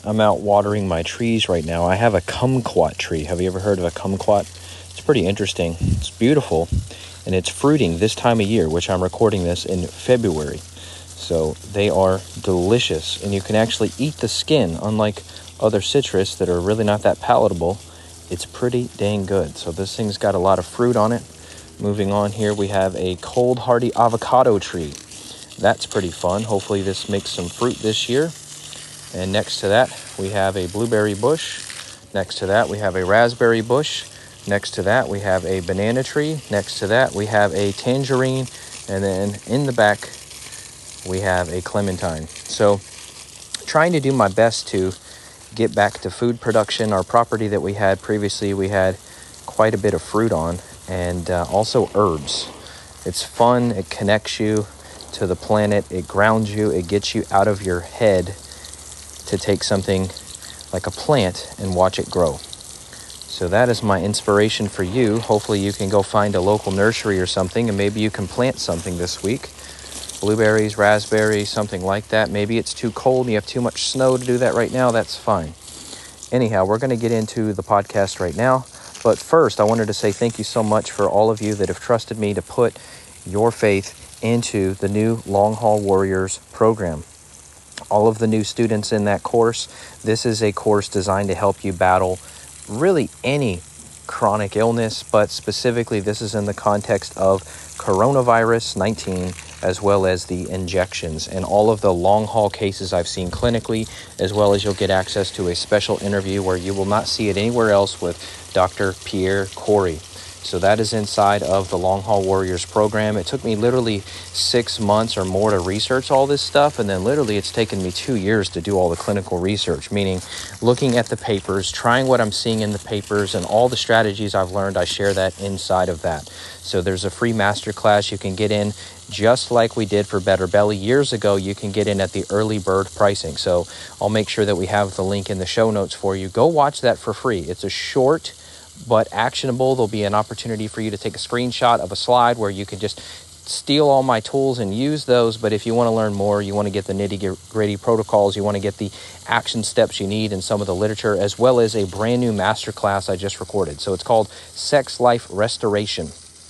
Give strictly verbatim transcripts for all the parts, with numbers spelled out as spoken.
I'm out watering my trees right now. I have a kumquat tree. Have you ever heard of a kumquat? It's pretty interesting. It's beautiful, and it's fruiting this time of year, which I'm recording this in February. So they are delicious, and you can actually eat the skin, unlike other citrus that are really not that palatable. It's pretty dang good. So this thing's got a lot of fruit on it. Moving on here, we have a cold hardy avocado tree. That's pretty fun. Hopefully this makes some fruit this year. And next to that, we have a blueberry bush. Next to that, we have a raspberry bush. Next to that, we have a banana tree. Next to that, we have a tangerine. And then in the back, we have a clementine. So trying to do my best to get back to food production. Our property that we had previously, we had quite a bit of fruit on, and uh, also herbs. It's fun. It connects you to the planet. It grounds you. It gets you out of your head to take something like a plant and watch it grow. So that is my inspiration for you. Hopefully you can go find a local nursery or something, and maybe you can plant something this week. Blueberries, raspberries, something like that. Maybe it's too cold and you have too much snow to do that right now. That's fine. Anyhow, we're going to get into the podcast right now. But first, I wanted to say thank you so much for all of you that have trusted me to put your faith into the new Long Haul Warriors program. All of the new students in that course, this is a course designed to help you battle really any chronic illness, but specifically this is in the context of coronavirus nineteen, as well as the injections and all of the long haul cases I've seen clinically, as well as you'll get access to a special interview where you will not see it anywhere else with Doctor Pierre Corey. So that is inside of the Long Haul Warriors program. It took me literally six months or more to research all this stuff. And then literally it's taken me two years to do all the clinical research, meaning looking at the papers, trying what I'm seeing in the papers, and all the strategies I've learned, I share that inside of that. So there's a free masterclass you can get in, just like we did for Better Belly years ago. You can get in at the early bird pricing. So I'll make sure that we have the link in the show notes for you. Go watch that for free. It's a short but actionable. There'll be an opportunity for you to take a screenshot of a slide where you can just steal all my tools and use those. But if you want to learn more, you want to get the nitty-gritty protocols, you want to get the action steps you need and some of the literature, as well as a brand new masterclass I just recorded. So it's called Sex Life Restoration.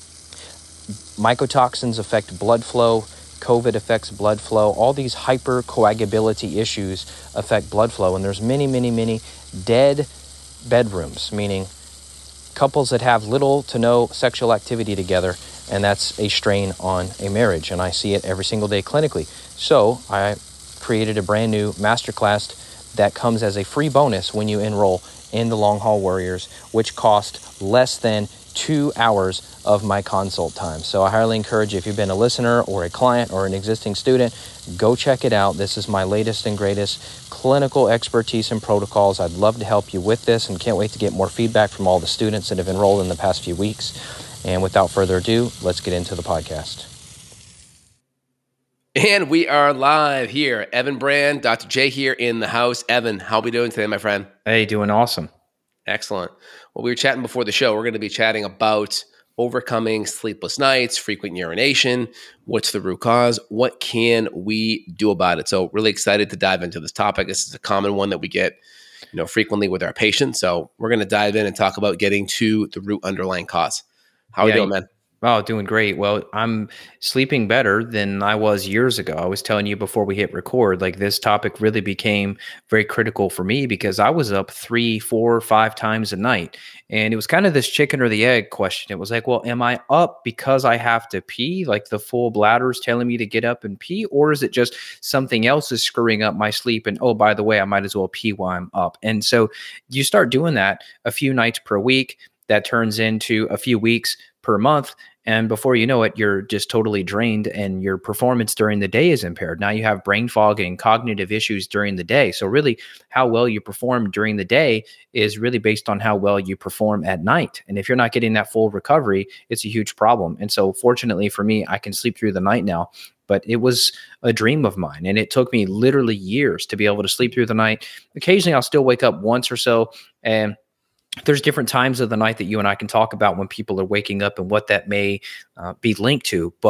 Mycotoxins affect blood flow. COVID affects blood flow. All these hypercoagulability issues affect blood flow. And there's many, many, many dead bedrooms, meaning couples that have little to no sexual activity together, and that's a strain on a marriage. And I see it every single day clinically. So I created a brand new masterclass that comes as a free bonus when you enroll in the Long Haul Warriors, which cost less than two hours of my consult time. So I highly encourage you, if you've been a listener or a client or an existing student, go check it out. This is my latest and greatest clinical expertise and protocols. I'd love to help you with this and can't wait to get more feedback from all the students that have enrolled in the past few weeks. And without further ado, let's get into the podcast. And we are live here. Evan Brand, Doctor J here in the house. Evan, how are we doing today, my friend? Hey, doing awesome. Excellent. Well, we were chatting before the show. We're going to be chatting about overcoming sleepless nights, frequent urination. What's the root cause? What can we do about it? So really excited to dive into this topic. This is a common one that we get, you know, frequently with our patients. So we're going to dive in and talk about getting to the root underlying cause. How are yeah, you doing, man? Oh, doing great. Well, I'm sleeping better than I was years ago. I was telling you before we hit record, like this topic really became very critical for me because I was up three, four, five times a night. And it was kind of this chicken or the egg question. It was like, well, am I up because I have to pee? Like the full bladder is telling me to get up and pee? Or is it just something else is screwing up my sleep? And oh, by the way, I might as well pee while I'm up. And so you start doing that a few nights per week. That turns into a few weeks per month. And before you know it, you're just totally drained and your performance during the day is impaired. Now you have brain fog and cognitive issues during the day. So really how well you perform during the day is really based on how well you perform at night. And if you're not getting that full recovery, it's a huge problem. And so fortunately for me, I can sleep through the night now. But it was a dream of mine. And it took me literally years to be able to sleep through the night. Occasionally I'll still wake up once or so, and there's different times of the night that you and I can talk about when people are waking up and what that may uh, be linked to. But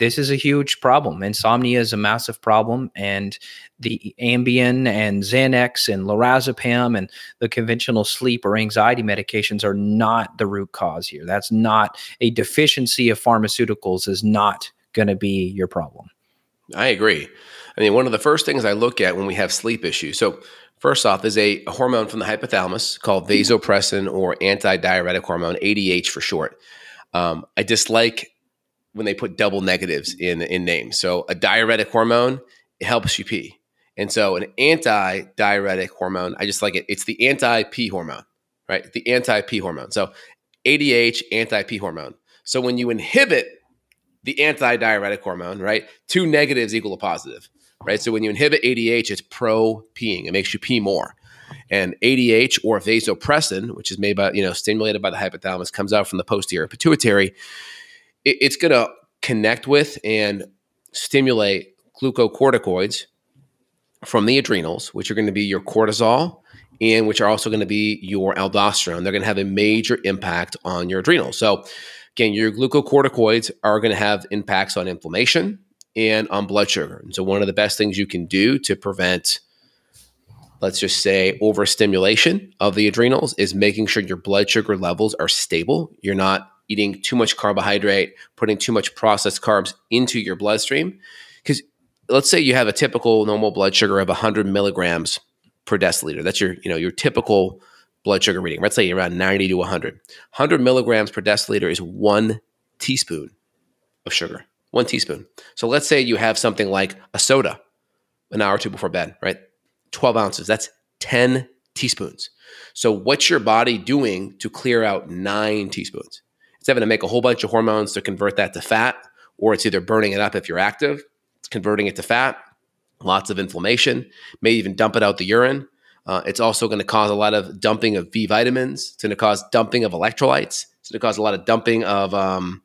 this is a huge problem. Insomnia is a massive problem, and the Ambien and Xanax and lorazepam and the conventional sleep or anxiety medications are not the root cause here. That's not a deficiency of pharmaceuticals is not going to be your problem. I agree. I mean, one of the first things I look at when we have sleep issues. So first off, there's a, a hormone from the hypothalamus called vasopressin, or antidiuretic hormone, A D H for short. Um, I dislike when they put double negatives in, in names. So a diuretic hormone, it helps you pee. And so an anti-diuretic hormone, I just like it. It's the anti-pee hormone, right? The anti-pee hormone. So A D H, anti-pee hormone. So when you inhibit the anti-diuretic hormone, right, two negatives equal a positive, right? So when you inhibit A D H, it's pro-peeing. It makes you pee more. And A D H, or vasopressin, which is made by, you know, stimulated by the hypothalamus, comes out from the posterior pituitary. It, it's going to connect with and stimulate glucocorticoids from the adrenals, which are going to be your cortisol, and which are also going to be your aldosterone. They're going to have a major impact on your adrenals. So again, your glucocorticoids are going to have impacts on inflammation and on blood sugar. And so one of the best things you can do to prevent, let's just say, overstimulation of the adrenals is making sure your blood sugar levels are stable. You're not eating too much carbohydrate, putting too much processed carbs into your bloodstream. Because let's say you have a typical normal blood sugar of one hundred milligrams per deciliter. That's your, you know, your typical blood sugar reading. Let's say you're around ninety to one hundred. one hundred milligrams per deciliter is one teaspoon of sugar. One teaspoon. So let's say you have something like a soda an hour or two before bed, right? twelve ounces. That's ten teaspoons. So what's your body doing to clear out nine teaspoons? It's having to make a whole bunch of hormones to convert that to fat, or it's either burning it up if you're active, it's converting it to fat, lots of inflammation, may even dump it out the urine. Uh, it's also going to cause a lot of dumping of B vitamins. It's going to cause dumping of electrolytes. It's going to cause a lot of dumping of, um,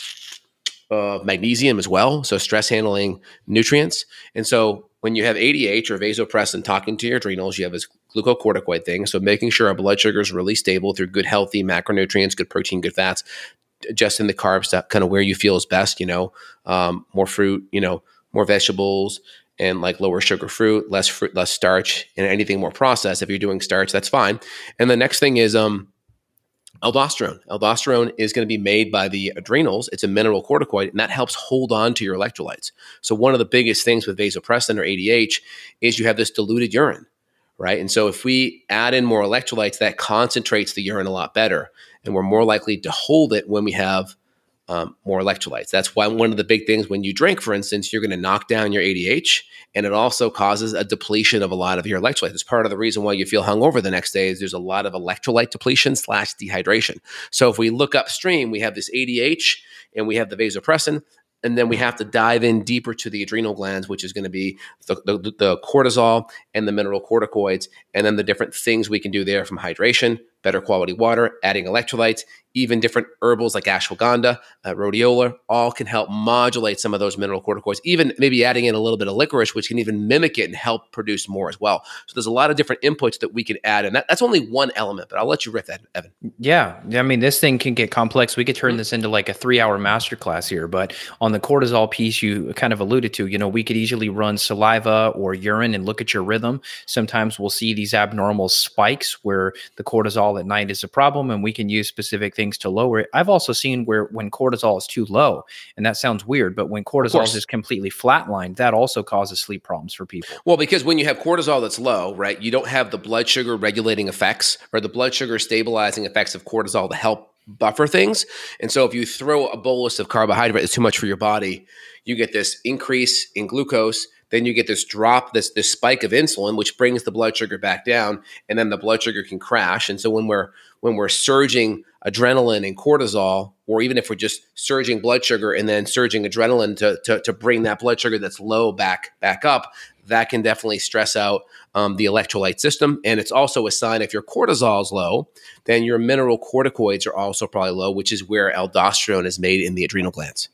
of magnesium as well. So stress handling nutrients. And so when you have A D H or vasopressin talking to your adrenals, you have this glucocorticoid thing. So making sure our blood sugar is really stable through good, healthy macronutrients, good protein, good fats, adjusting the carbs to kind of where you feel is best, you know, um, more fruit, you know, more vegetables, and like lower sugar fruit, less fruit, less starch, and anything more processed. If you're doing starch, that's fine. And the next thing is um, aldosterone. Aldosterone is going to be made by the adrenals. It's a mineral corticoid, and that helps hold on to your electrolytes. So one of the biggest things with vasopressin or A D H is you have this diluted urine, right? And so if we add in more electrolytes, that concentrates the urine a lot better, and we're more likely to hold it when we have Um, more electrolytes. That's why one of the big things when you drink, for instance, you're going to knock down your A D H, and it also causes a depletion of a lot of your electrolytes. It's part of the reason why you feel hungover the next day is there's a lot of electrolyte depletion slash dehydration. So if we look upstream, we have this A D H and we have the vasopressin, and then we have to dive in deeper to the adrenal glands, which is going to be the, the, the cortisol and the mineral corticoids, and then the different things we can do there from hydration, better quality water, adding electrolytes, even different herbals like ashwagandha, uh, rhodiola, all can help modulate some of those mineral corticoids, even maybe adding in a little bit of licorice, which can even mimic it and help produce more as well. So there's a lot of different inputs that we can add, and that, that's only one element, but I'll let you riff that, Evan. Yeah. I mean, this thing can get complex. We could turn mm-hmm. this into like a three-hour masterclass here, but on the cortisol piece you kind of alluded to, you know, we could easily run saliva or urine and look at your rhythm. Sometimes we'll see these abnormal spikes where the cortisol at night is a problem, and we can use specific things to lower it. I've also seen where when cortisol is too low, and that sounds weird, but when cortisol is just completely flatlined, that also causes sleep problems for people. Well, because when you have cortisol that's low, right, you don't have the blood sugar regulating effects or the blood sugar stabilizing effects of cortisol to help buffer things. And so if you throw a bolus of carbohydrate that's too much for your body, you get this increase in glucose. Then you get this drop, this this spike of insulin, which brings the blood sugar back down, and then the blood sugar can crash. And so when we're when we're surging adrenaline and cortisol, or even if we're just surging blood sugar and then surging adrenaline to to, to bring that blood sugar that's low back back up, that can definitely stress out um, the electrolyte system. And it's also a sign if your cortisol is low, then your mineral corticoids are also probably low, which is where aldosterone is made in the adrenal glands.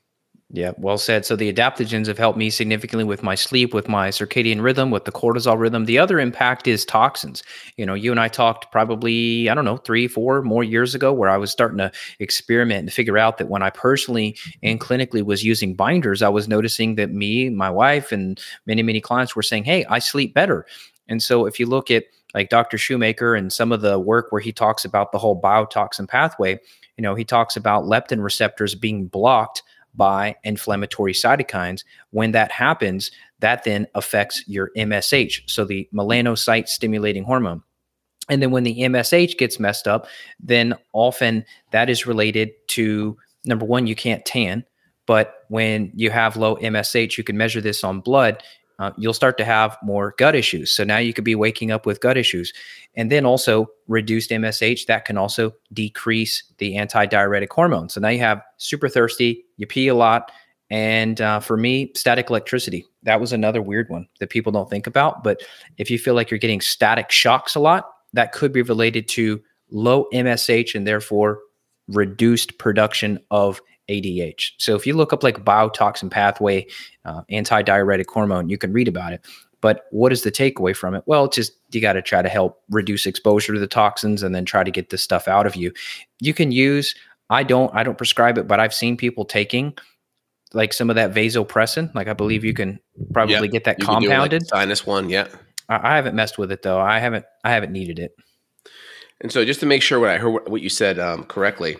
Yeah, well said. So the adaptogens have helped me significantly with my sleep, with my circadian rhythm, with the cortisol rhythm. The other impact is toxins. You know, you and I talked probably, I don't know, three, four more years ago where I was starting to experiment and figure out that when I personally and clinically was using binders, I was noticing that me, my wife, and many, many clients were saying, hey, I sleep better. And so if you look at like Doctor Shoemaker and some of the work where he talks about the whole biotoxin pathway, you know, he talks about leptin receptors being blocked by inflammatory cytokines. When that happens, that then affects your M S H, so the melanocyte stimulating hormone. And then when the M S H gets messed up, then often that is related to, number one, you can't tan. But when you have low M S H, you can measure this on blood. Uh, you'll start to have more gut issues. So now you could be waking up with gut issues. And then also reduced M S H, that can also decrease the antidiuretic hormone. So now you have super thirsty, you pee a lot. And uh, for me, static electricity, that was another weird one that people don't think about. But if you feel like you're getting static shocks a lot, that could be related to low M S H and therefore reduced production of A D H. So if you look up like biotoxin pathway, uh, antidiuretic hormone, you can read about it. But what is the takeaway from it? Well, it's just you got to try to help reduce exposure to the toxins and then try to get this stuff out of you. You can use, I don't, I don't prescribe it, but I've seen people taking like some of that vasopressin. Like I believe you can probably yep. get that you compounded. Like sinus one, yeah. I, I haven't messed with it though. I haven't, I haven't needed it. And so just to make sure what I heard, what you said um, correctly,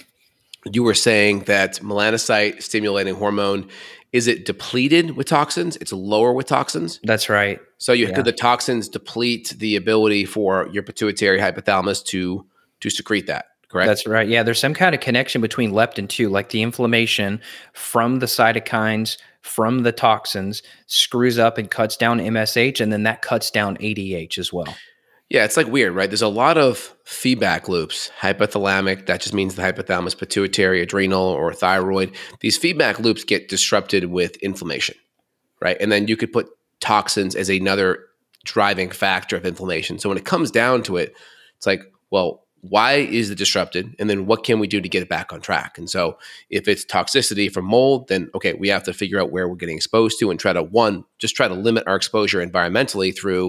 you were saying that melanocyte stimulating hormone, is it depleted with toxins? It's lower with toxins? That's right. So you yeah. could the toxins deplete the ability for your pituitary hypothalamus to to secrete that, correct? That's right. Yeah, there's some kind of connection between leptin too, like the inflammation from the cytokines, from the toxins screws up and cuts down M S H, and then that cuts down A D H as well. Yeah, it's like weird, right? There's a lot of feedback loops. Hypothalamic, that just means the hypothalamus, pituitary, adrenal, or thyroid. These feedback loops get disrupted with inflammation, right? And then you could put toxins as another driving factor of inflammation. So when it comes down to it, it's like, well, why is it disrupted? And then what can we do to get it back on track? And so if it's toxicity from mold, then okay, we have to figure out where we're getting exposed to and try to, one, just try to limit our exposure environmentally through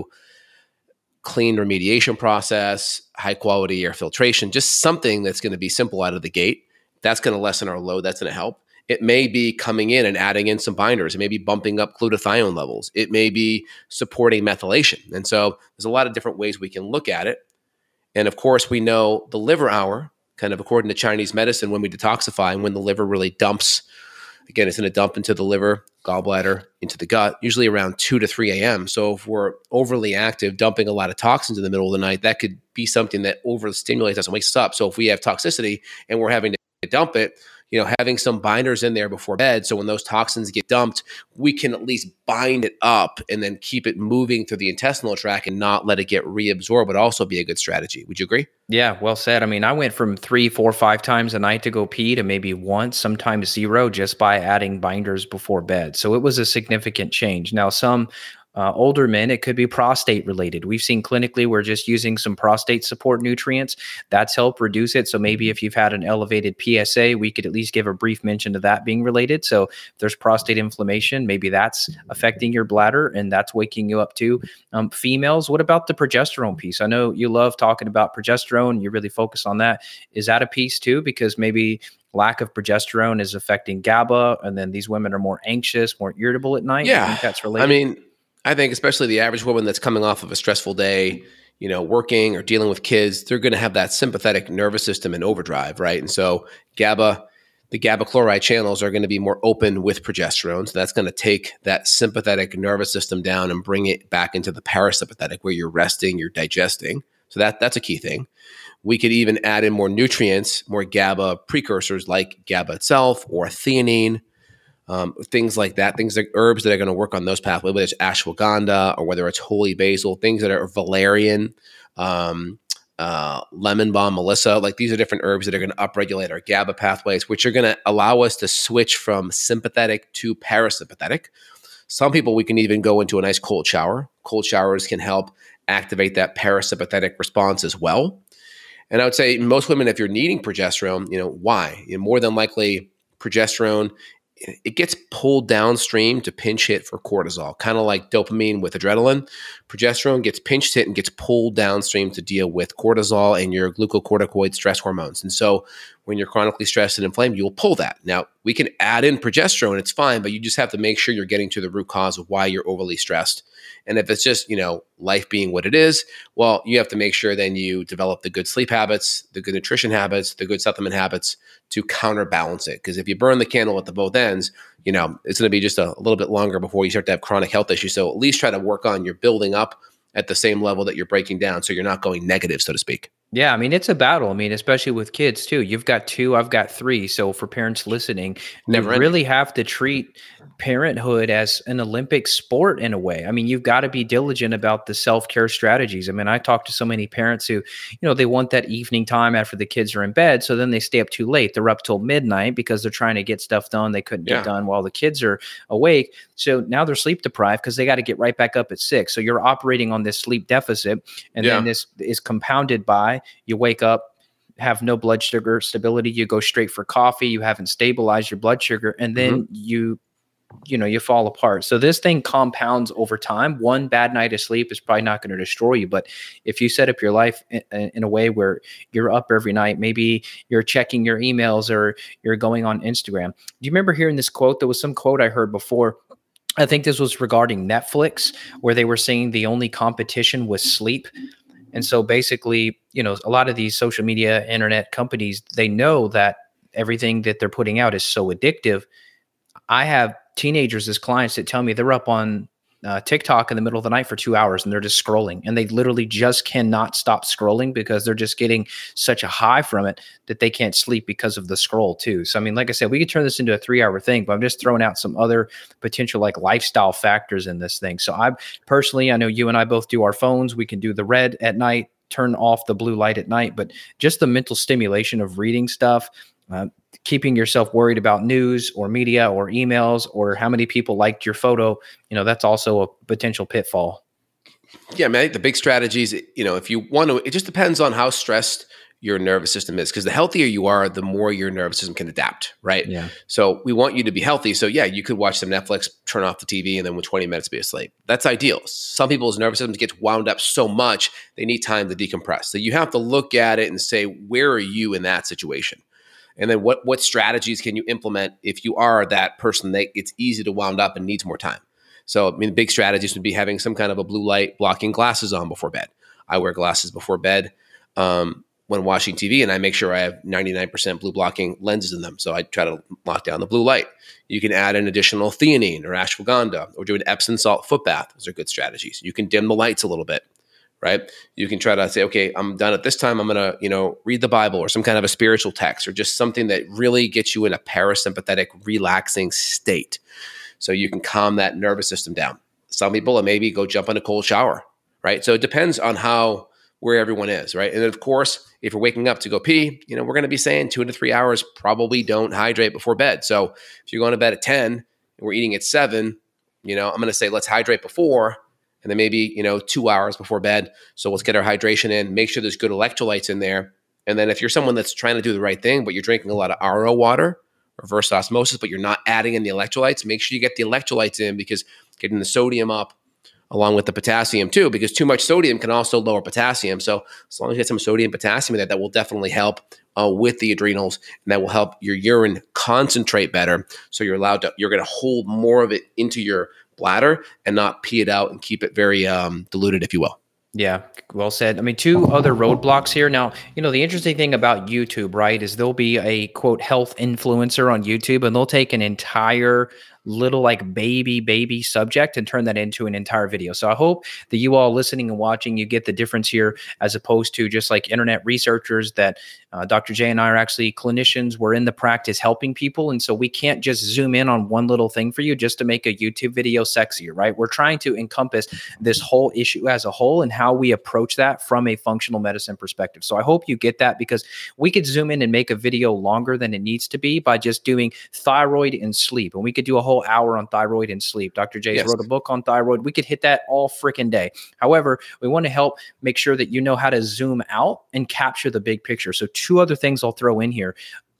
clean remediation process, high quality air filtration, just something that's going to be simple out of the gate. That's going to lessen our load. That's going to help. It may be coming in and adding in some binders. It may be bumping up glutathione levels. It may be supporting methylation. And so there's a lot of different ways we can look at it. And of course, we know the liver hour, kind of according to Chinese medicine, when we detoxify and when the liver really dumps, again, it's going to dump into the liver, gallbladder, into the gut, usually around two to three a.m. So if we're overly active, dumping a lot of toxins in the middle of the night, that could be something that overstimulates us and wakes us up. So if we have toxicity and we're having to dump it, you know, having some binders in there before bed, so when those toxins get dumped, we can at least bind it up and then keep it moving through the intestinal tract and not let it get reabsorbed would also be a good strategy. Would you agree? Yeah, well said. I mean, I went from three, four, five times a night to go pee to maybe once, sometimes zero, just by adding binders before bed. So it was a significant change. Now, some Uh, older men, it could be prostate related. We've seen clinically, we're just using some prostate support nutrients. That's helped reduce it. So maybe if you've had an elevated P S A, we could at least give a brief mention to that being related. So if there's prostate inflammation, maybe that's affecting your bladder and that's waking you up too. Um, females, what about the progesterone piece? I know you love talking about progesterone. You really focus on that. Is that a piece too? Because maybe lack of progesterone is affecting GABA, and then these women are more anxious, more irritable at night. Yeah. I think that's related. I mean, I think especially the average woman that's coming off of a stressful day, you know, working or dealing with kids, they're going to have that sympathetic nervous system in overdrive, right? And so GABA, the GABA chloride channels are going to be more open with progesterone. So that's going to take that sympathetic nervous system down and bring it back into the parasympathetic where you're resting, you're digesting. So that that's a key thing. We could even add in more nutrients, more GABA precursors like GABA itself or theanine. Um, things like that, things like herbs that are going to work on those pathways, whether it's ashwagandha or whether it's holy basil, things that are valerian, um, uh, lemon balm, melissa, like these are different herbs that are going to upregulate our GABA pathways, which are going to allow us to switch from sympathetic to parasympathetic. Some people, we can even go into a nice cold shower. Cold showers can help activate that parasympathetic response as well. And I would say most women, if you're needing progesterone, you know, why? You know, more than likely progesterone it gets pulled downstream to pinch hit for cortisol, kind of like dopamine with adrenaline. Progesterone gets pinch hit and gets pulled downstream to deal with cortisol and your glucocorticoid stress hormones. And so when you're chronically stressed and inflamed, you'll pull that. Now, we can add in progesterone, it's fine, but you just have to make sure you're getting to the root cause of why you're overly stressed. And if it's just, you know, life being what it is, well, you have to make sure then you develop the good sleep habits, the good nutrition habits, the good supplement habits to counterbalance it. Because if you burn the candle at the both ends, you know, it's going to be just a, a little bit longer before you start to have chronic health issues. So at least try to work on your building up at the same level that you're breaking down, so you're not going negative, so to speak. Yeah, I mean, it's a battle. I mean, especially with kids too. You've got two, I've got three. So for parents listening, Never you ending. really have to treat parenthood as an Olympic sport in a way. I mean, you've got to be diligent about the self-care strategies. I mean, I talk to so many parents who, you know, they want that evening time after the kids are in bed. So then they stay up too late. They're up till midnight because they're trying to get stuff done they couldn't Yeah. get done while the kids are awake. So now they're sleep deprived because they got to get right back up at six. So you're operating on this sleep deficit. And Yeah. then this is compounded by you wake up, have no blood sugar stability, you go straight for coffee, you haven't stabilized your blood sugar, and then Mm-hmm. you you know you fall apart. So this thing compounds over time. One bad night of sleep is probably not going to destroy you, but if you set up your life in, in a way where you're up every night, maybe you're checking your emails or you're going on Instagram. Do you remember hearing this quote? There was some quote I heard before. I think this was regarding Netflix, where they were saying the only competition was sleep. And so basically, you know, a lot of these social media, internet companies, they know that everything that they're putting out is so addictive. I have teenagers as clients that tell me they're up on uh, TikTok in the middle of the night for two hours and they're just scrolling, and they literally just cannot stop scrolling because they're just getting such a high from it that they can't sleep because of the scroll too. So, I mean, like I said, we could turn this into a three hour thing, but I'm just throwing out some other potential like lifestyle factors in this thing. So I personally, I know you and I both do our phones. We can do the red at night, turn off the blue light at night, but just the mental stimulation of reading stuff, uh, keeping yourself worried about news or media or emails or how many people liked your photo, you know, that's also a potential pitfall. Yeah, man, the big strategies, you know, if you want to, it just depends on how stressed your nervous system is, because the healthier you are, the more your nervous system can adapt, right? Yeah. So we want you to be healthy. So yeah, you could watch some Netflix, turn off the T V, and then with twenty minutes be asleep. That's ideal. Some people's nervous systems get wound up so much, they need time to decompress. So you have to look at it and say, where are you in that situation? And then what what strategies can you implement if you are that person that it's easy to wound up and needs more time? So, I mean, the big strategies would be having some kind of a blue light blocking glasses on before bed. I wear glasses before bed um, when watching T V, and I make sure I have ninety-nine percent blue blocking lenses in them. So I try to lock down the blue light. You can add an additional theanine or ashwagandha or do an Epsom salt foot bath. Those are good strategies. You can dim the lights a little bit, right? You can try to say, okay, I'm done at this time. I'm going to, you know, read the Bible or some kind of a spiritual text or just something that really gets you in a parasympathetic, relaxing state. So you can calm that nervous system down. Some people maybe go jump in a cold shower, right? So it depends on how, where everyone is, right? And then of course, if you're waking up to go pee, you know, we're going to be saying two to three hours, probably don't hydrate before bed. So if you're going to bed at ten and we're eating at seven, you know, I'm going to say, let's hydrate before, and then maybe, you know, two hours before bed. So let's get our hydration in, make sure there's good electrolytes in there. And then if you're someone that's trying to do the right thing, but you're drinking a lot of R O water, reverse osmosis, but you're not adding in the electrolytes, make sure you get the electrolytes in, because getting the sodium up along with the potassium too, because too much sodium can also lower potassium. So as long as you get some sodium, potassium in there, that will definitely help uh, with the adrenals, and that will help your urine concentrate better. So you're allowed to, you're going to hold more of it into your bladder and not pee it out and keep it very um, diluted, if you will. Yeah, well said. I mean, two other roadblocks here. Now, you know, the interesting thing about YouTube, right, is there'll be a quote health influencer on YouTube, and they'll take an entire little like baby, baby subject and turn that into an entire video. So I hope that you all listening and watching, you get the difference here, as opposed to just like internet researchers that uh, Doctor J and I are actually clinicians. We're in the practice helping people. And so we can't just zoom in on one little thing for you just to make a YouTube video sexier, right? We're trying to encompass this whole issue as a whole and how we approach that from a functional medicine perspective. So I hope you get that, because we could zoom in and make a video longer than it needs to be by just doing thyroid and sleep. And we could do a whole hour on thyroid and sleep. Doctor J's Yes. wrote a book on thyroid. We could hit that all freaking day. However, we want to help make sure that you know how to zoom out and capture the big picture. So two other things I'll throw in here.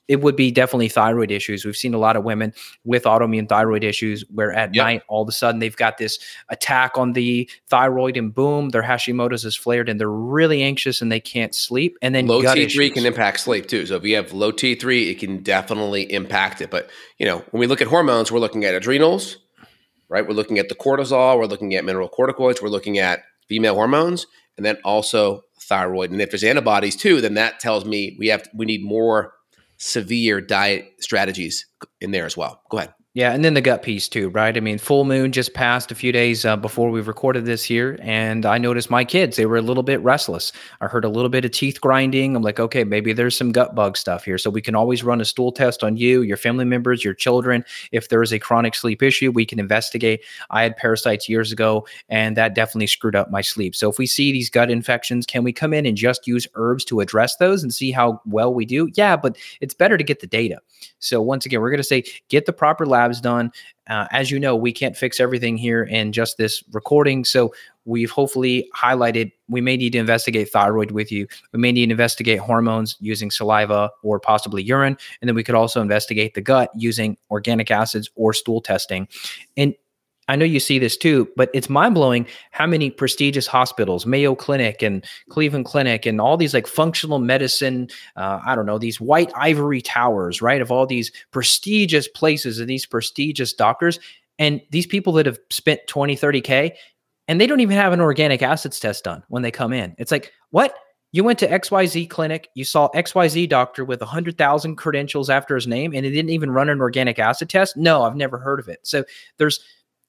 it would be definitely thyroid issues. We've seen a lot of women with autoimmune thyroid issues where at Yep. night, all of a sudden they've got this attack on the thyroid and boom, their Hashimoto's is flared and they're really anxious and they can't sleep. And then low gut T three issues. can impact sleep too. So if you have low T three, it can definitely impact it. But, you know, when we look at hormones, we're looking at adrenals, right? We're looking at the cortisol. We're looking at mineral corticoids. We're looking at female hormones, and then also thyroid. And if there's antibodies too, then that tells me we have we need more severe diet strategies in there as well. Go ahead. Yeah, and then the gut piece too, right? I mean, full moon just passed a few days uh, before we recorded this here, and I noticed my kids, they were a little bit restless. I heard a little bit of teeth grinding. I'm like, okay, maybe there's some gut bug stuff here. So we can always run a stool test on you, your family members, your children. If there is a chronic sleep issue, we can investigate. I had parasites years ago, and that definitely screwed up my sleep. So if we see these gut infections, can we come in and just use herbs to address those and see how well we do? Yeah, but it's better to get the data. So once again, we're going to say, get the proper labs done. Uh, as you know, we can't fix everything here in just this recording. So we've hopefully highlighted, we may need to investigate thyroid with you. We may need to investigate hormones using saliva or possibly urine. And then we could also investigate the gut using organic acids or stool testing. And I know you see this too, but it's mind-blowing how many prestigious hospitals, Mayo Clinic and Cleveland Clinic and all these like functional medicine, uh, I don't know, these white ivory towers, right, of all these prestigious places and these prestigious doctors. And these people that have spent twenty, thirty K, and they don't even have an organic acids test done when they come in. It's like, what? You went to X Y Z clinic, you saw X Y Z doctor with one hundred thousand credentials after his name, and it didn't even run an organic acid test? No, I've never heard of it. So there's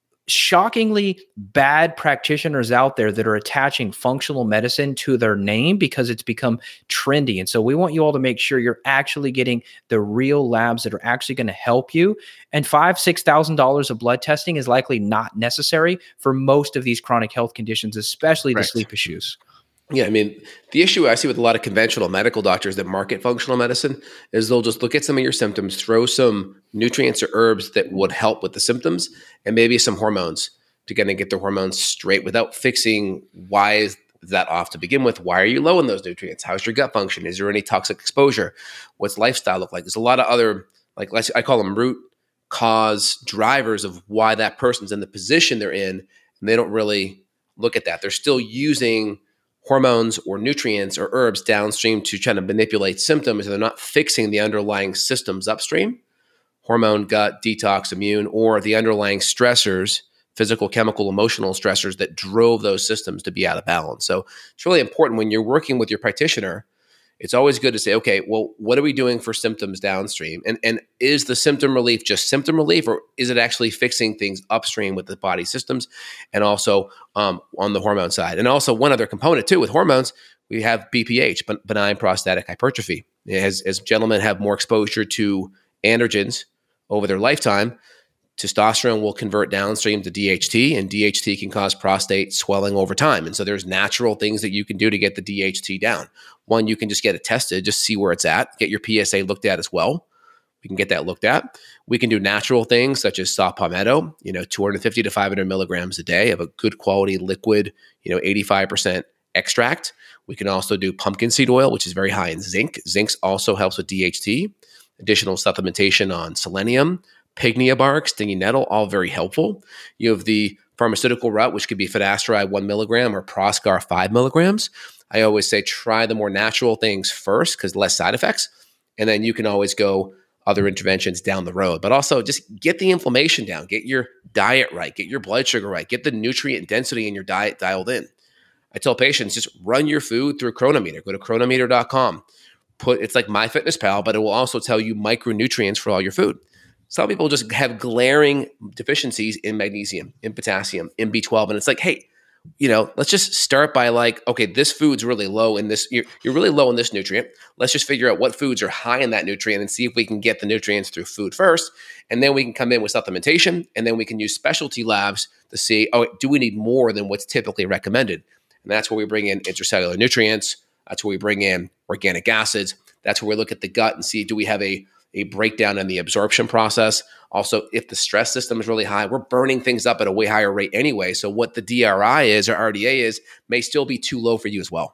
shockingly bad practitioners out there that are attaching functional medicine to their name because it's become trendy. And so we want you all to make sure you're actually getting the real labs that are actually going to help you. And five, six thousand dollars of blood testing is likely not necessary for most of these chronic health conditions, especially Correct. the sleep issues. Yeah, I mean, the issue I see with a lot of conventional medical doctors that market functional medicine is they'll just look at some of your symptoms, throw some nutrients or herbs that would help with the symptoms, and maybe some hormones to kind of get the hormones straight without fixing why is that off to begin with. Why are you low in those nutrients? How's your gut function? Is there any toxic exposure? What's lifestyle look like? There's a lot of other, like let's, I call them root cause drivers of why that person's in the position they're in, and they don't really look at that. They're still using hormones or nutrients or herbs downstream to try to manipulate symptoms, and they're not fixing the underlying systems upstream, hormone, gut, detox, immune, or the underlying stressors, physical, chemical, emotional stressors that drove those systems to be out of balance. So it's really important when you're working with your practitioner. It's always good to say, okay, well, what are we doing for symptoms downstream? And, and is the symptom relief just symptom relief, or is it actually fixing things upstream with the body systems and also um, on the hormone side? And also one other component too, with hormones, we have B P H, benign prostatic hypertrophy. As, as gentlemen have more exposure to androgens over their lifetime, testosterone will convert downstream to D H T, and D H T can cause prostate swelling over time. And so there's natural things that you can do to get the D H T down. One, you can just get it tested, just see where it's at, get your P S A looked at as well. We can get that looked at. We can do natural things such as saw palmetto, you know, two hundred fifty to five hundred milligrams a day of a good quality liquid, you know, eighty-five percent extract. We can also do pumpkin seed oil, which is very high in zinc. Zinc also helps with D H T. Additional supplementation on selenium, pygnia bark, stinging nettle, all very helpful. You have the pharmaceutical route, which could be finasteride one milligram or Proscar five milligrams. I always say try the more natural things first because less side effects. And then you can always go other interventions down the road. But also just get the inflammation down, get your diet right, get your blood sugar right, get the nutrient density in your diet dialed in. I tell patients, just run your food through Chronometer. Go to chronometer dot com. Put it's like MyFitnessPal, but it will also tell you micronutrients for all your food. Some people just have glaring deficiencies in magnesium, in potassium, in B twelve. And it's like, hey, you know, let's just start by like, okay, this food's really low in this, you're, you're really low in this nutrient. Let's just figure out what foods are high in that nutrient and see if we can get the nutrients through food first. And then we can come in with supplementation. And then we can use specialty labs to see, oh, do we need more than what's typically recommended? And that's where we bring in intracellular nutrients. That's where we bring in organic acids. That's where we look at the gut and see, do we have a a breakdown in the absorption process. Also, if the stress system is really high, we're burning things up at a way higher rate anyway. So what the D R I is or R D A is may still be too low for you as well.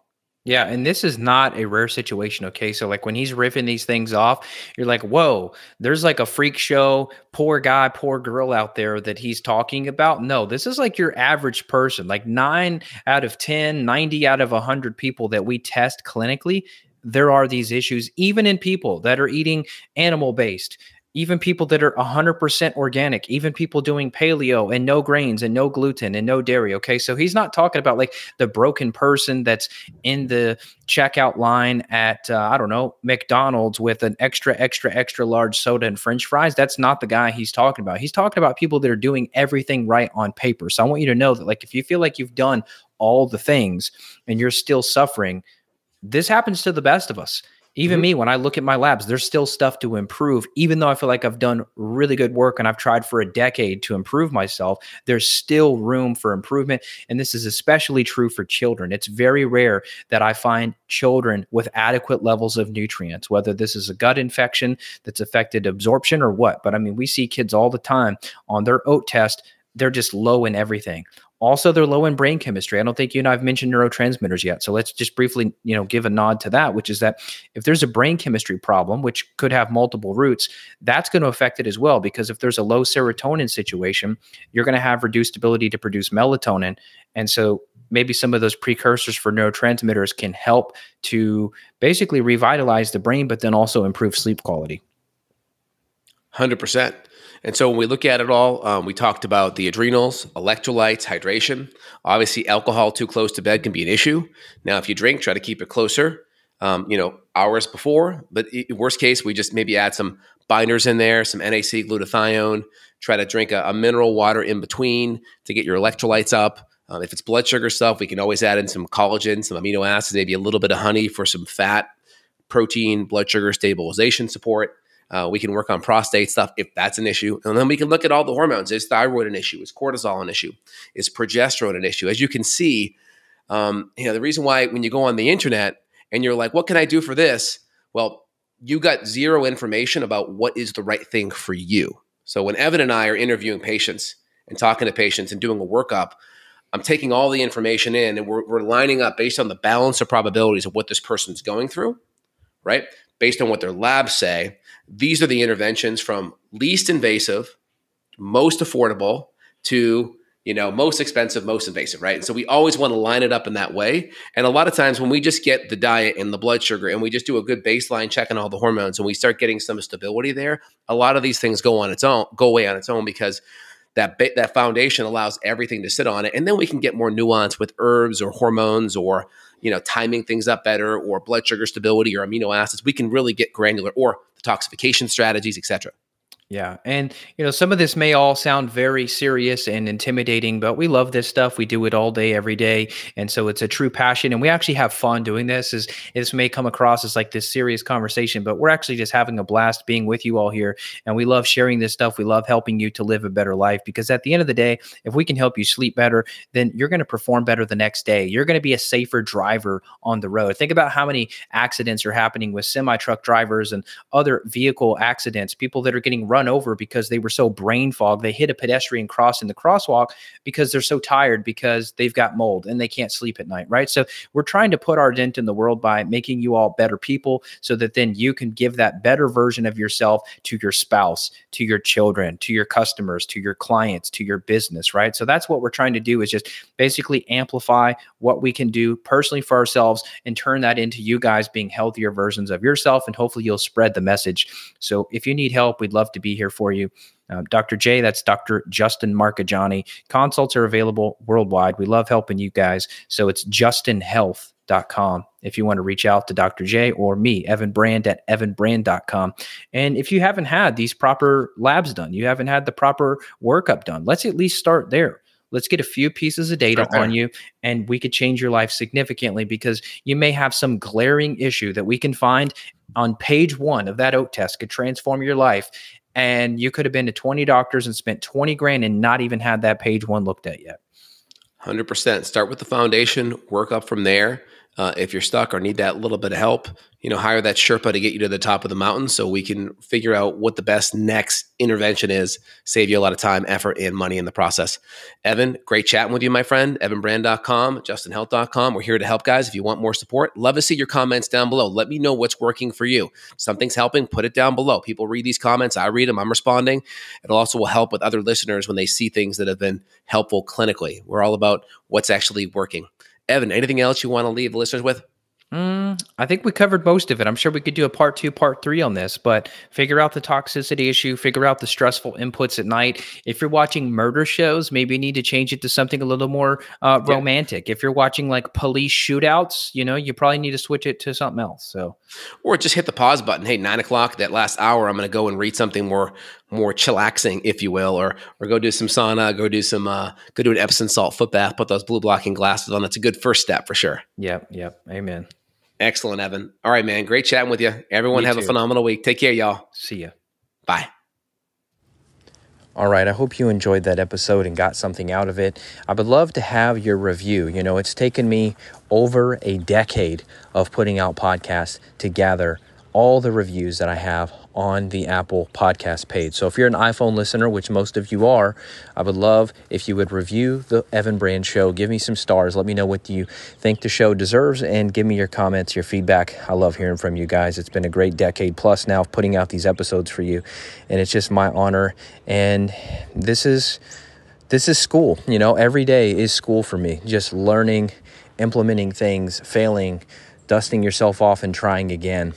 Yeah, and this is not a rare situation, okay? So like when he's riffing these things off, you're like, "Whoa, there's like a freak show, poor guy, poor girl out there that he's talking about." No, this is like your average person. Like nine out of ten, ninety out of one hundred people that we test clinically, there are these issues even in people that are eating animal-based. Even people that are one hundred percent organic, even people doing paleo and no grains and no gluten and no dairy. Okay. So he's not talking about like the broken person that's in the checkout line at, uh, I don't know, McDonald's with an extra, extra, extra large soda and French fries. That's not the guy he's talking about. He's talking about people that are doing everything right on paper. So I want you to know that, like, if you feel like you've done all the things and you're still suffering, this happens to the best of us. Even mm-hmm. me, when I look at my labs, there's still stuff to improve. Even though I feel like I've done really good work and I've tried for a decade to improve myself, there's still room for improvement. And this is especially true for children. It's very rare that I find children with adequate levels of nutrients, whether this is a gut infection that's affected absorption or what. But I mean, we see kids all the time on their oat test, they're just low in everything. Also, they're low in brain chemistry. I don't think you and I have mentioned neurotransmitters yet. So let's just briefly, you know, give a nod to that, which is that if there's a brain chemistry problem, which could have multiple roots, that's going to affect it as well. Because if there's a low serotonin situation, you're going to have reduced ability to produce melatonin. And so maybe some of those precursors for neurotransmitters can help to basically revitalize the brain, but then also improve sleep quality. one hundred percent. And so when we look at it all, um, we talked about the adrenals, electrolytes, hydration. Obviously, alcohol too close to bed can be an issue. Now, if you drink, try to keep it closer, um, you know, hours before. But worst case, we just maybe add some binders in there, some N A C, glutathione. Try to drink a, a mineral water in between to get your electrolytes up. Um, if it's blood sugar stuff, we can always add in some collagen, some amino acids, maybe a little bit of honey for some fat, protein, blood sugar stabilization support. Uh, we can work on prostate stuff if that's an issue. And then we can look at all the hormones. Is thyroid an issue? Is cortisol an issue? Is progesterone an issue? As you can see, um, you know, the reason why when you go on the internet and you're like, what can I do for this? Well, you got zero information about what is the right thing for you. So when Evan and I are interviewing patients and talking to patients and doing a workup, I'm taking all the information in and we're, we're lining up based on the balance of probabilities of what this person's going through, right? Based on what their labs say. These are the interventions from least invasive, most affordable to, you know, most expensive, most invasive, right? And so we always want to line it up in that way. And a lot of times when we just get the diet and the blood sugar and we just do a good baseline check on all the hormones and we start getting some stability there, a lot of these things go on its own, go away on its own because that ba- that foundation allows everything to sit on it. And then we can get more nuance with herbs or hormones or, you know, timing things up better or blood sugar stability or amino acids. We can really get granular or detoxification strategies, et cetera. Yeah. And, you know, some of this may all sound very serious and intimidating, but we love this stuff. We do it all day, every day. And so it's a true passion. And we actually have fun doing this. Is This may come across as like this serious conversation, but we're actually just having a blast being with you all here. And we love sharing this stuff. We love helping you to live a better life, because at the end of the day, if we can help you sleep better, then you're going to perform better the next day. You're going to be a safer driver on the road. Think about how many accidents are happening with semi-truck drivers and other vehicle accidents, people that are getting run over because they were so brain fogged. They hit a pedestrian crossing the crosswalk because they're so tired because they've got mold and they can't sleep at night, right? So we're trying to put our dent in the world by making you all better people so that then you can give that better version of yourself to your spouse, to your children, to your customers, to your clients, to your business, right? So that's what we're trying to do, is just basically amplify what we can do personally for ourselves and turn that into you guys being healthier versions of yourself. And hopefully you'll spread the message. So if you need help, we'd love to be here for you. Uh, Doctor J, that's Doctor Justin Marchegiani. Consults are available worldwide. We love helping you guys. So it's justin health dot com if you want to reach out to Doctor J or me, Evan Brand at evan brand dot com. And if you haven't had these proper labs done, you haven't had the proper workup done, let's at least start there. Let's get a few pieces of data on you, and we could change your life significantly, because you may have some glaring issue that we can find on page one of that oat test could transform your life. And you could have been to twenty doctors and spent twenty grand and not even had that page one looked at yet. one hundred percent. Start with the foundation, work up from there. Uh, if you're stuck or need that little bit of help, you know, hire that Sherpa to get you to the top of the mountain so we can figure out what the best next intervention is, save you a lot of time, effort, and money in the process. Evan, great chatting with you, my friend. evan brand dot com, justin health dot com. We're here to help, guys. If you want more support, love to see your comments down below. Let me know what's working for you. Something's helping, put it down below. People read these comments. I read them. I'm responding. It also will help with other listeners when they see things that have been helpful clinically. We're all about what's actually working. Evan, anything else you want to leave the listeners with? Mm, I think we covered most of it. I'm sure we could do a part two, part three on this, but figure out the toxicity issue, figure out the stressful inputs at night. If you're watching murder shows, maybe you need to change it to something a little more uh, yeah. romantic. If you're watching like police shootouts, you know, you probably need to switch it to something else. So, or just hit the pause button. Hey, nine o'clock, that last hour, I'm going to go and read something more, more chillaxing, if you will, or or go do some sauna, go do some, uh, go do an Epsom salt foot bath, put those blue blocking glasses on. That's a good first step for sure. Yep. Yep. Amen. Excellent, Evan. All right, man. Great chatting with you. Everyone Me have too. a phenomenal week. Take care, y'all. See ya. Bye. All right, I hope you enjoyed that episode and got something out of it. I would love to have your review. You know, it's taken me over a decade of putting out podcasts to gather all the reviews that I have on the Apple podcast page. So if you're an iPhone listener, which most of you are, I would love if you would review the Evan Brand Show. Give me some stars. Let me know what you think the show deserves and give me your comments, your feedback. I love hearing from you guys. It's been a great decade plus now of putting out these episodes for you, and it's just my honor. And this is this is school. You know, every day is school for me. Just learning, implementing things, failing, dusting yourself off and trying again.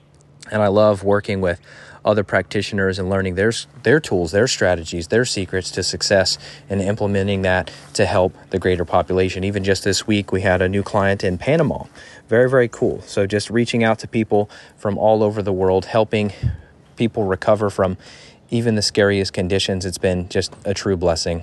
And I love working with other practitioners and learning their, their tools, their strategies, their secrets to success and implementing that to help the greater population. Even just this week, we had a new client in Panama. Very, very cool. So just reaching out to people from all over the world, helping people recover from even the scariest conditions. It's been just a true blessing.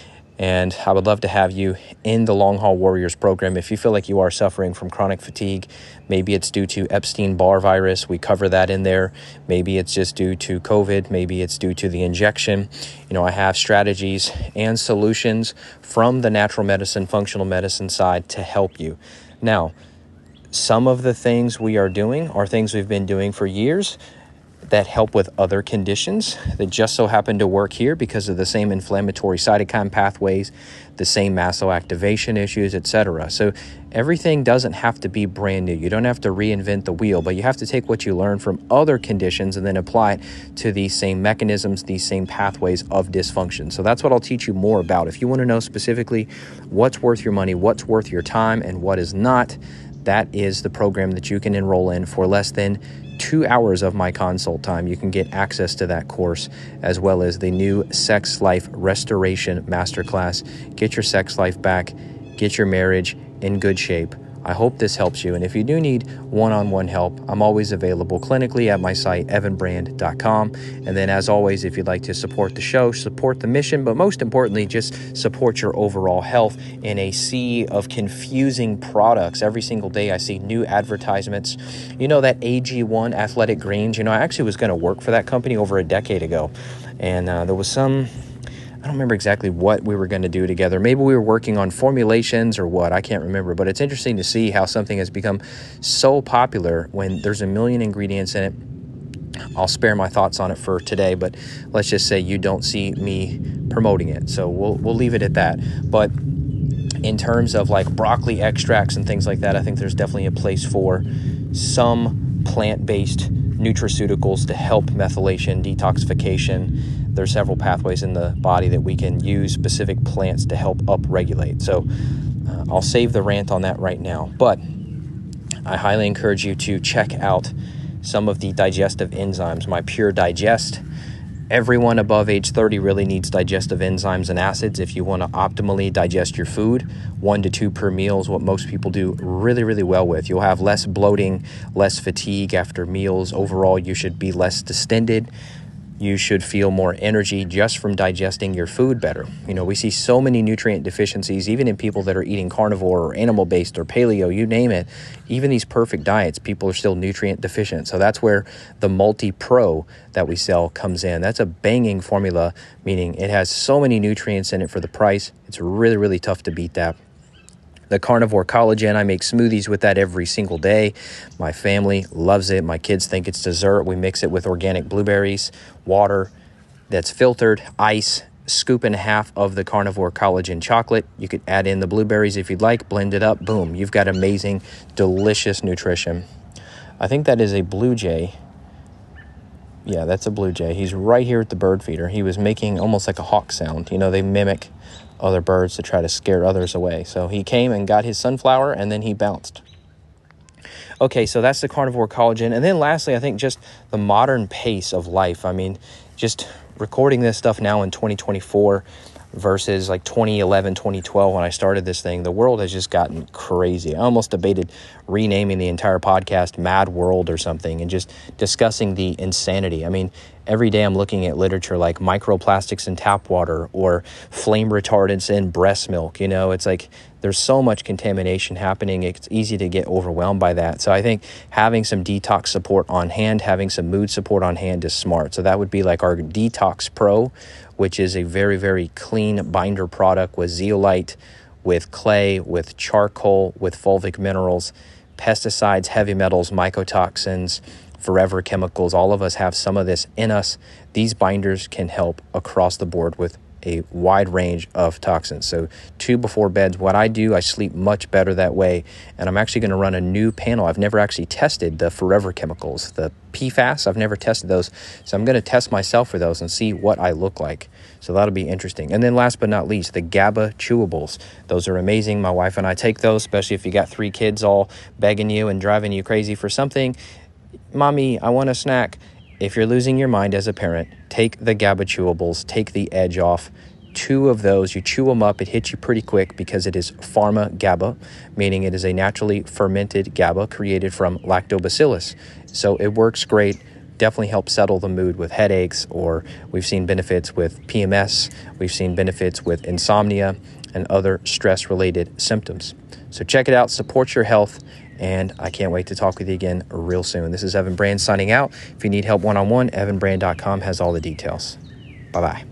And I would love to have you in the Long Haul Warriors program. If you feel like you are suffering from chronic fatigue, maybe it's due to Epstein-Barr virus. We cover that in there. Maybe it's just due to COVID. Maybe it's due to the injection. You know, I have strategies and solutions from the natural medicine, functional medicine side to help you. Now, some of the things we are doing are things we've been doing for years that help with other conditions that just so happen to work here because of the same inflammatory cytokine pathways, the same mast cell activation issues, et cetera. So everything doesn't have to be brand new. You don't have to reinvent the wheel, but you have to take what you learn from other conditions and then apply it to these same mechanisms, these same pathways of dysfunction. So that's what I'll teach you more about. If you want to know specifically what's worth your money, what's worth your time, and what is not, that is the program that you can enroll in for less than two hours of my consult time. You can get access to that course as well as the new Sex Life Restoration Masterclass. Get your sex life back, get your marriage in good shape. I hope this helps you. And if you do need one-on-one help, I'm always available clinically at my site, evan brand dot com. And then as always, if you'd like to support the show, support the mission, but most importantly, just support your overall health in a sea of confusing products. Every single day I see new advertisements. You know, that A G one Athletic Greens, you know, I actually was going to work for that company over a decade ago. And uh, there was some... I don't remember exactly what we were going to do together. Maybe we were working on formulations or what. I can't remember. But it's interesting to see how something has become so popular when there's a million ingredients in it. I'll spare my thoughts on it for today, but let's just say you don't see me promoting it. So we'll we'll leave it at that. But in terms of like broccoli extracts and things like that, I think there's definitely a place for some plant-based nutraceuticals to help methylation, detoxification. There's several pathways in the body that we can use specific plants to help upregulate. So uh, I'll save the rant on that right now. But I highly encourage you to check out some of the digestive enzymes. My Pure Digest. Everyone above age thirty really needs digestive enzymes and acids if you want to optimally digest your food. One to two per meal is what most people do really, really well with. You'll have less bloating, less fatigue after meals. Overall, you should be less distended. You should feel more energy just from digesting your food better. You know, we see so many nutrient deficiencies, even in people that are eating carnivore or animal-based or paleo, you name it. Even these perfect diets, people are still nutrient deficient. So that's where the Multi-Pro that we sell comes in. That's a banging formula, meaning it has so many nutrients in it for the price. It's really, really tough to beat that. The carnivore collagen, I make smoothies with that every single day. My family loves it. My kids think it's dessert. We mix it with organic blueberries, water that's filtered, ice, scoop and a half of the carnivore collagen chocolate. You could add in the blueberries if you'd like, blend it up, boom. You've got amazing, delicious nutrition. I think that is a blue jay. Yeah, that's a blue jay. He's right here at the bird feeder. He was making almost like a hawk sound. You know, they mimic other birds to try to scare others away. So he came and got his sunflower, and then he bounced. Okay, so that's the carnivore collagen. And then lastly, I think just the modern pace of life. I mean, just recording this stuff now in twenty twenty-four versus like twenty eleven, twenty twelve when I started this thing, the world has just gotten crazy. I almost debated renaming the entire podcast Mad World or something and just discussing the insanity. I mean, every day I'm looking at literature like microplastics in tap water or flame retardants in breast milk. You know, it's like there's so much contamination happening. It's easy to get overwhelmed by that. So I think having some detox support on hand, having some mood support on hand is smart. So that would be like our Detox Pro, which is a very, very clean binder product with zeolite, with clay, with charcoal, with fulvic minerals, pesticides, heavy metals, mycotoxins, forever chemicals. All of us have some of this in us. These binders can help across the board with a wide range of toxins. So two before beds, what I do, I sleep much better that way. And I'm actually going to run a new panel. I've never actually tested the forever chemicals, the P FAS. I've never tested those. So I'm going to test myself for those and see what I look like. So that'll be interesting. And then last but not least, the GABA chewables. Those are amazing. My wife and I take those, especially if you got three kids all begging you and driving you crazy for something. Mommy, I want a snack. If you're losing your mind as a parent, take the GABA chewables, take the edge off. Two of those, you chew them up, it hits you pretty quick because it is pharma GABA, meaning it is a naturally fermented GABA created from lactobacillus. So it works great, definitely helps settle the mood with headaches, or we've seen benefits with P M S, we've seen benefits with insomnia and other stress-related symptoms. So check it out, support your health, and I can't wait to talk with you again real soon. This is Evan Brand signing out. If you need help one-on-one, evan brand dot com has all the details. Bye-bye.